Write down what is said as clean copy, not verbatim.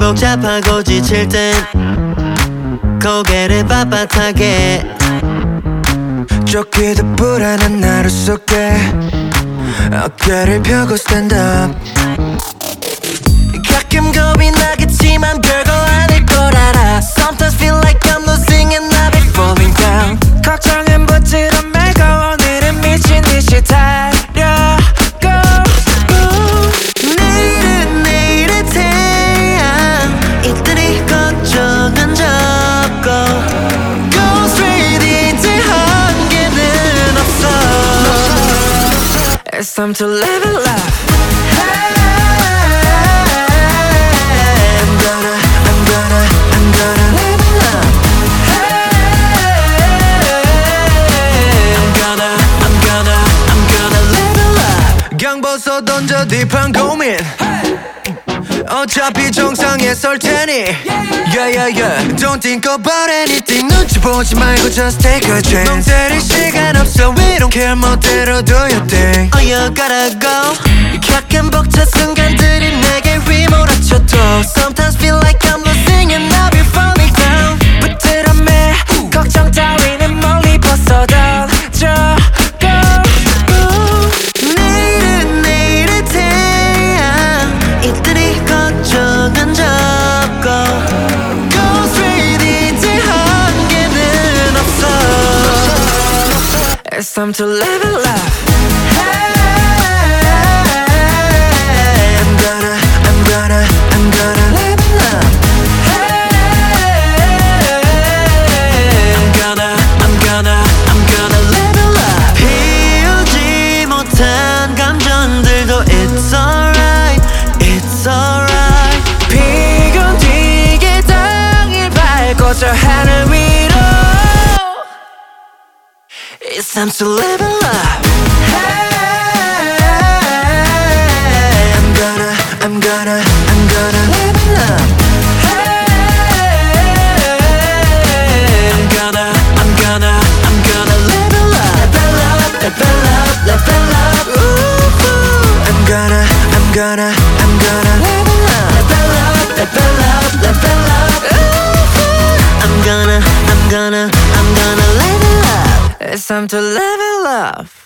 복잡하고 지칠 땐 고개를 빳빳하게 쫓기듯 불안한 하루 속에 어깨를 펴고 stand up. 가끔 겁이 나겠지만 별거 아닐 걸 알아. Sometimes feel like I'm losing and I'll be falling down. 걱정은 붙들어 말고 오늘은 미친 듯이 달려 go 내일의 태양 이들이 걱정은 접고 Go straight into 한계는 없어. It's time to level up. 경보서 던져 딥한 고민 어차피 정상에 설 테니 yeah yeah yeah Don't think about anything 눈치 보지 말고 just take a chance 멍 때릴 시간 없어 We don't care 멋대로 do your thing Oh you gotta go. 가끔 벅찬 순간들이 내게 휘몰아쳐도 Sometimes feel like I'm losing and I'll be falling down. 붙들어 매 걱정 따위는 멀리 벗어 던져 go 내일의 태양 이들이 걱정은 접고 Go straight into 한계는 없어. It's time to level up. I'm gonna level up. I'm gonna level up. 피우지 못한 감정들도 It's alright, it's alright. 비군 뒤에 땅을 밟고 저 하늘 위로 It's time to level up. I'm gonna level up. I'm gonna level up. Level up. Ooh. I'm gonna level up. Level up. Ooh. I'm gonna level up. It's time to level up.